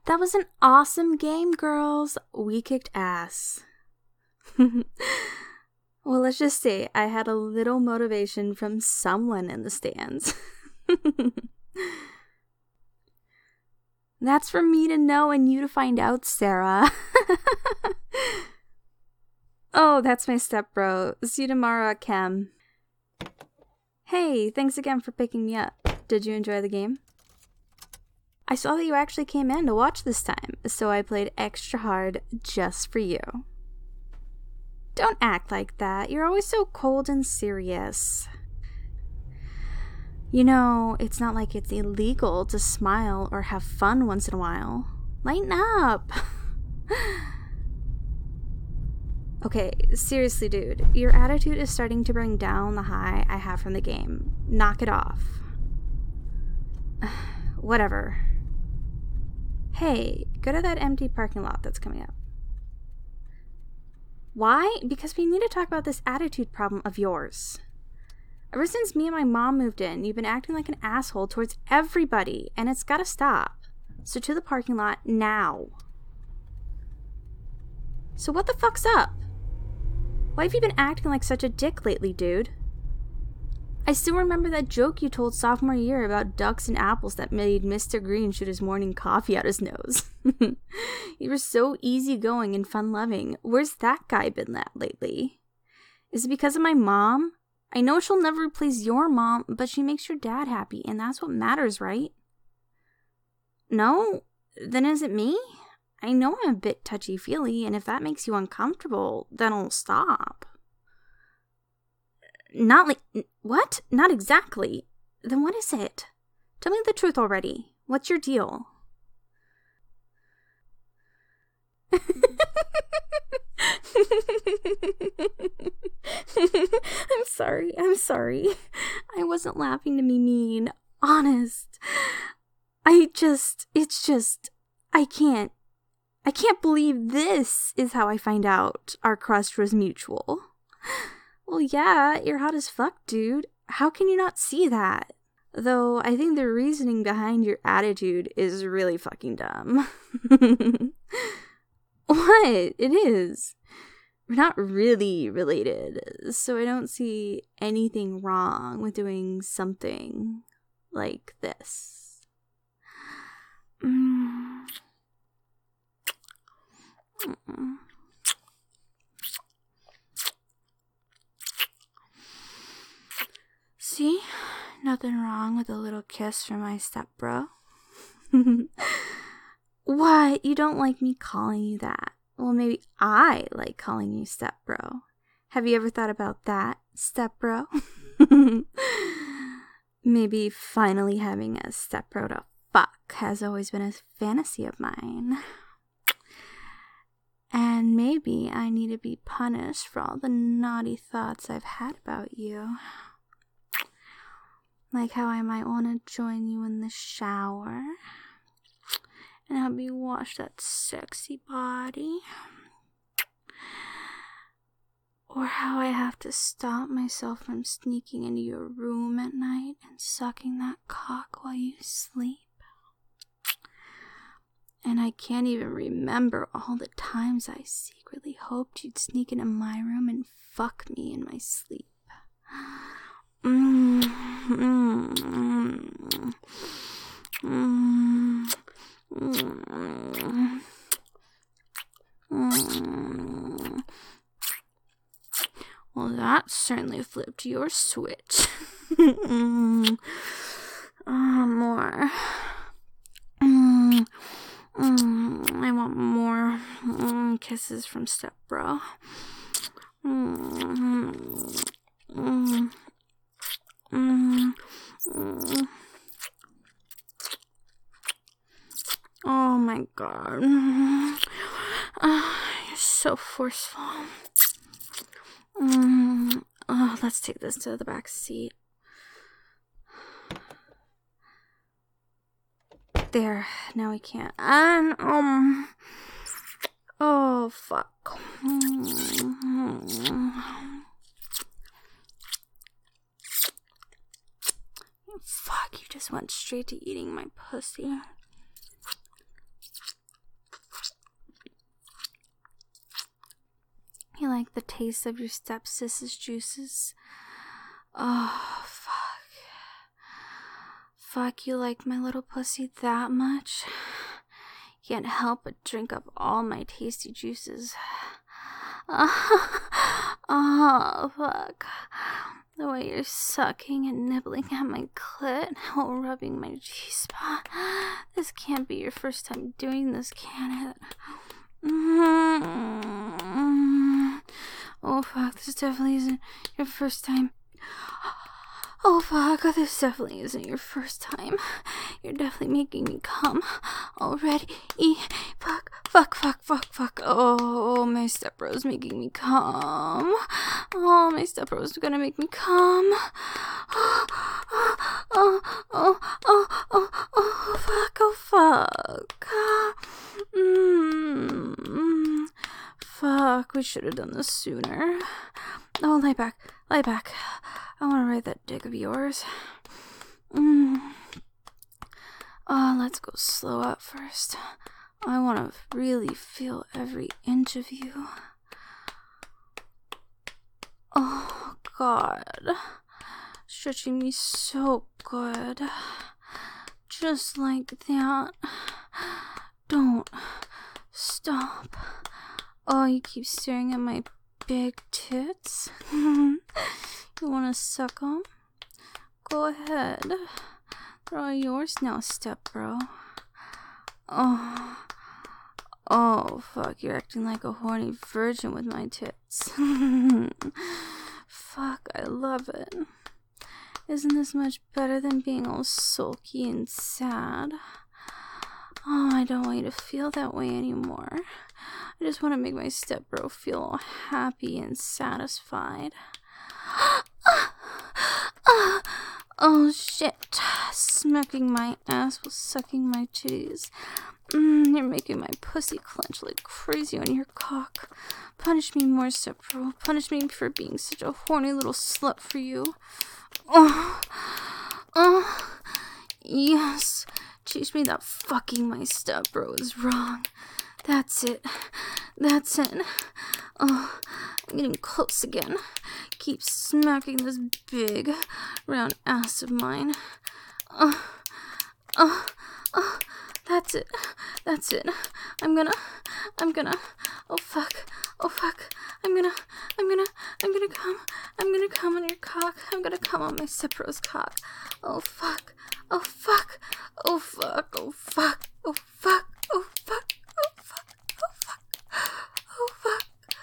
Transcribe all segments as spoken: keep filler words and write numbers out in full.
That was an awesome game, girls. We kicked ass. Well, let's just say I had a little motivation from someone in the stands. That's for me to know and you to find out, Sarah. Oh, that's my stepbro. See you tomorrow at Chem. Hey, thanks again for picking me up. Did you enjoy the game? I saw that you actually came in to watch this time, so I played extra hard just for you. Don't act like that. You're always so cold and serious. You know, it's not like it's illegal to smile or have fun once in a while. Lighten up. Okay, seriously, dude. Your attitude is starting to bring down the high I have from the game. Knock it off. Whatever. Hey, go to that empty parking lot that's coming up. Why? Because we need to talk about this attitude problem of yours. Ever since me and my mom moved in, you've been acting like an asshole towards everybody, and it's gotta stop. So to the parking lot now. So what the fuck's up? Why have you been acting like such a dick lately, dude? I still remember that joke you told sophomore year about ducks and apples that made Mister Green shoot his morning coffee out his nose. You were so easygoing and fun-loving. Where's that guy been at lately? Is it because of my mom? I know she'll never replace your mom, but she makes your dad happy, and that's what matters, right? No? Then is it me? I know I'm a bit touchy-feely, and if that makes you uncomfortable, then I'll stop. Not like... What? Not exactly. Then what is it? Tell me the truth already. What's your deal? I'm sorry. I'm sorry. I wasn't laughing to be mean. Honest. I just... It's just... I can't... I can't believe this is how I find out our crush was mutual. Well, yeah, you're hot as fuck, dude. How can you not see that? Though, I think the reasoning behind your attitude is really fucking dumb. What? It is. We're not really related, so I don't see anything wrong with doing something like this. Mm. Mm-mm. See? Nothing wrong with a little kiss from my stepbro. What? You don't like me calling you that? Well, maybe I like calling you stepbro. Have you ever thought about that, stepbro? Maybe finally having a stepbro to fuck has always been a fantasy of mine. And maybe I need to be punished for all the naughty thoughts I've had about you. Like how I might want to join you in the shower and help you wash that sexy body. Or how I have to stop myself from sneaking into your room at night and sucking that cock while you sleep. And I can't even remember all the times I secretly hoped you'd sneak into my room and fuck me in my sleep. Mm, mm, mm, mm, mm, mm. Well, that certainly flipped your switch. mm. Oh, more. Mm. Mm, I want more mm, kisses from stepbro. Mm, mm, mm, mm. Oh my god. Uh, you're so forceful. Mm, oh, let's take this to the back seat. There, now we can't. And, um, oh, fuck. Fuck, you just went straight to eating my pussy. You like the taste of your stepsis's juices? Oh, fuck. Fuck, you like my little pussy that much? You can't help but drink up all my tasty juices. Oh, fuck. The way you're sucking and nibbling at my clit while rubbing my G-spot. This can't be your first time doing this, can it? Mm-hmm. Oh, fuck, this definitely isn't your first time. Oh, fuck, this definitely isn't your first time. You're definitely making me come already. Fuck, fuck, fuck, fuck, fuck. Oh, my stepbro's making me come. Oh, my stepbro's gonna make me come. Oh, oh, oh, oh, oh, oh, fuck, oh, fuck. Mm, fuck, we should have done this sooner. Oh, lie back, lie back. I want to ride that dick of yours. Mm. Oh, let's go slow up first. I want to really feel every inch of you. Oh, God. Stretching me so good. Just like that. Don't stop. Oh, you keep staring at my big tits. You wanna suck them? Go ahead. They're all yours now, stepbro. Oh. Oh, fuck. You're acting like a horny virgin with my tits. Fuck, I love it. Isn't this much better than being all sulky and sad? Oh, I don't want you to feel that way anymore. I just want to make my stepbro feel all happy and satisfied. Oh shit, smacking my ass while sucking my titties. Mm, you're making my pussy clench like crazy on your cock. Punish me more, stepbro. Punish me for being such a horny little slut for you. Oh, oh, yes. Teach me that fucking my stepbro is wrong. That's it. That's it. Oh, I'm getting close again. Keep smacking this big, round ass of mine. Oh, oh, oh, that's it. That's it. I'm gonna, I'm gonna, oh fuck, oh fuck. I'm gonna, I'm gonna, I'm gonna come. I'm gonna come on your cock. I'm gonna come on my stepbro's cock. Oh fuck, oh fuck, oh fuck, oh fuck, oh fuck, oh fuck. Oh fuck, oh fuck, oh fuck.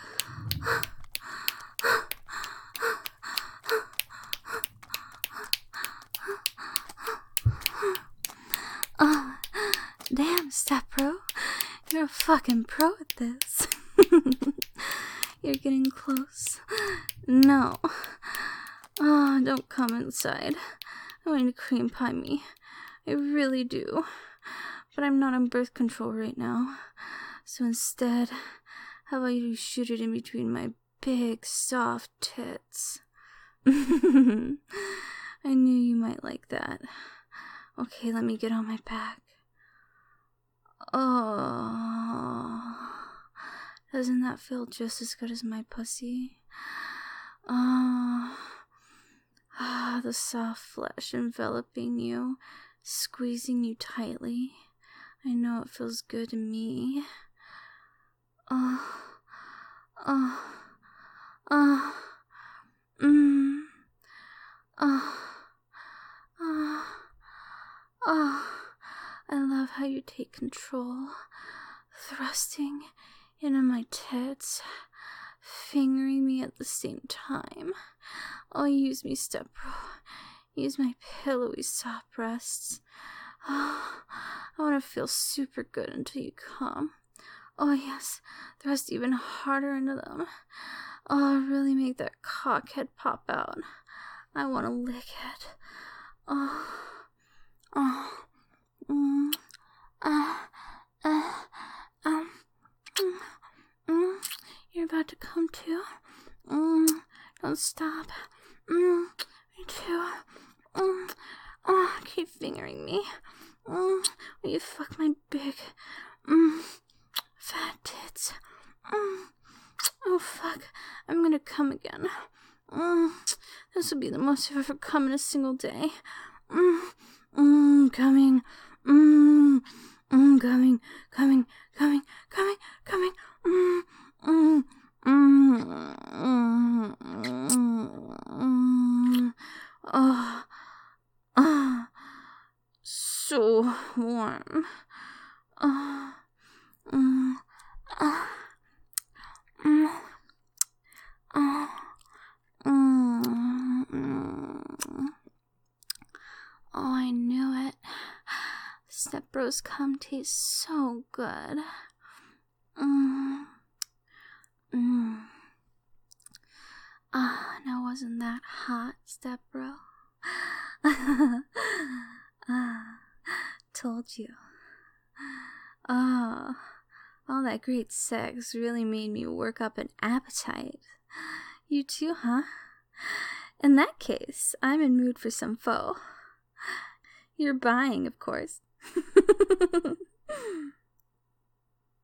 Oh, damn, stepbro. You're a fucking pro at this. You're getting close. No. Oh, don't come inside. I want you to cream pie me. I really do. But I'm not on birth control right now. So instead, how about you shoot it in between my big, soft tits? I knew you might like that. Okay, let me get on my back. Oh, doesn't that feel just as good as my pussy? Oh, ah, the soft flesh enveloping you, squeezing you tightly. I know it feels good to me. Oh, oh, oh, mmm, oh, oh, oh. I love how you take control, thrusting into my tits, fingering me at the same time. Oh, use me, stepbro. Use my pillowy soft breasts. Oh, I want to feel super good until you come. Oh, yes, thrust even harder into them. Oh, really make that cockhead pop out. I want to lick it. Oh, oh, mm, uh, uh, um, mm, mm. You're about to come too? Mm, don't stop. Mm, me too. Mm, oh, keep fingering me. Mm, will you fuck my big, mm, fat tits? Mm, Oh, fuck. I'm gonna come again. Mm, this will be the most I've ever come in a single day. Mm, mm, coming. Mm, mm, coming, coming, coming, coming, coming. Mm, mm, mm, mm, mm, mm. Oh, oh, so warm. Oh, mm, ah, mm, oh, mm, mm. Oh, I knew it. Stepbro's cum tastes so good. Mm. Mm. Ah, now wasn't that hot, Stepbro? Ah, told you. Ah, all that great sex really made me work up an appetite. You too, huh? In that case, I'm in mood for some pho. You're buying, of course.